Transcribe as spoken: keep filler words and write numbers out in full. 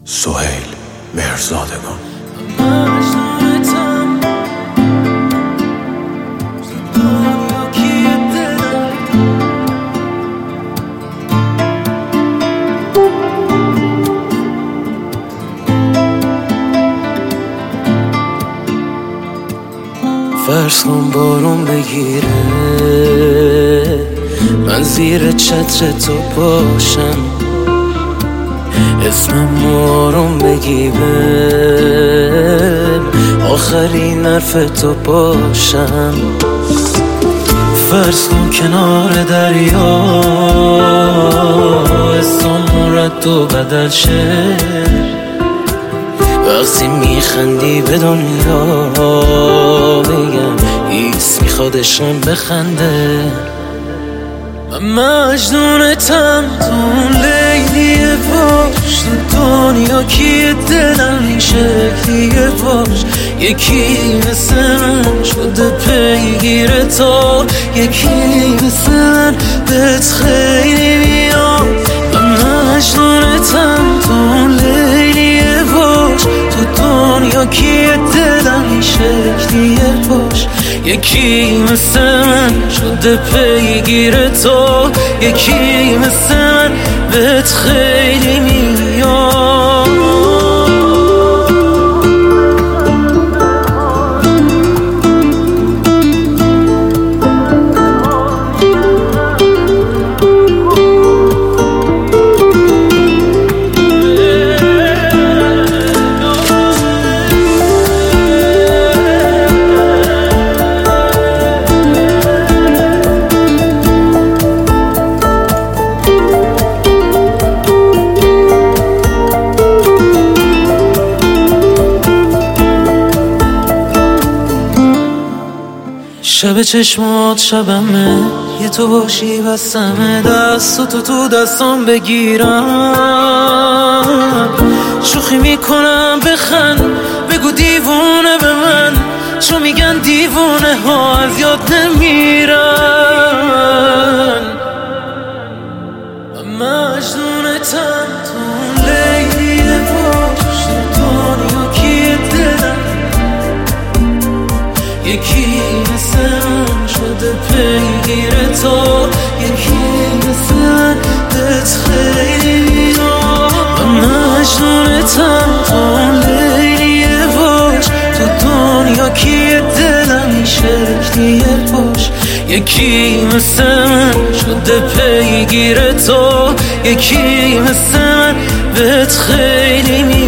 سهیل مهرزادگان. فرض کن بارون بگیره، من زیر چتر تو باشم، اسمم آروم بگی بهم، آخرین حرف تو باشم. فرض کن کنار دریا اسمم رد و بدل شه، وقتی میخندی به دنیا بگم ایس میخوادشم بخنده. من مجنونتم تو اون لیلی باش، تو دنیا کیه دلم این شکلیه باش، یکی مثل من شده پیگیر تو، یکی مثل من بهت خیلی میاد. من مجنونتم تو اون لیلی باش، تو دنیا کیه دلم این شکلیه باش، یکی مثل من شده پیگیر تو، یکی مثل من بهت خیلی میاد. شب چشمات شبمه، یه تو باشی بسمه، دست تو تو دستام بگیرم، شوخی میکنم بخند، بگو دیوونه به من، چون میگن دیوونه ها از یاد نمیرن. من مجنونتم تو اون لیلی باش، تو دنیا کیه دلم، یکی مثل من شده پیگیر تو، یکی مثل من بهت خیلی میاد. من مجنونتم تو اون لیلی باش، تو دنیا کیه دلم این شکلیه باش، یکی مثل من شده پیگیر تو، یکی مثل من بهت خیلی میاد.